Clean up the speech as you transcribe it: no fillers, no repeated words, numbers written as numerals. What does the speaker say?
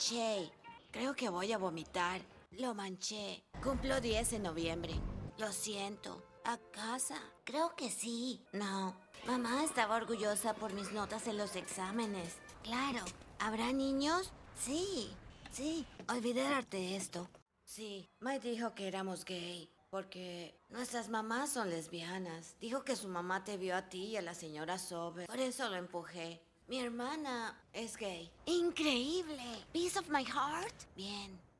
manché. Creo que voy a vomitar. Lo manché. Cumplo 10 en noviembre. Lo siento. ¿A casa? Creo que sí. No. Mamá estaba orgullosa por mis notas en los exámenes. Claro. ¿Habrá niños? Sí. Sí. Olvidé darte esto. Sí. Mike dijo que éramos gay. Porque nuestras mamás son lesbianas. Dijo que su mamá te vio a ti y a la señora Sober. Por eso lo empujé. Mi hermana es gay. ¡Increíble! Piece of my heart. Bien.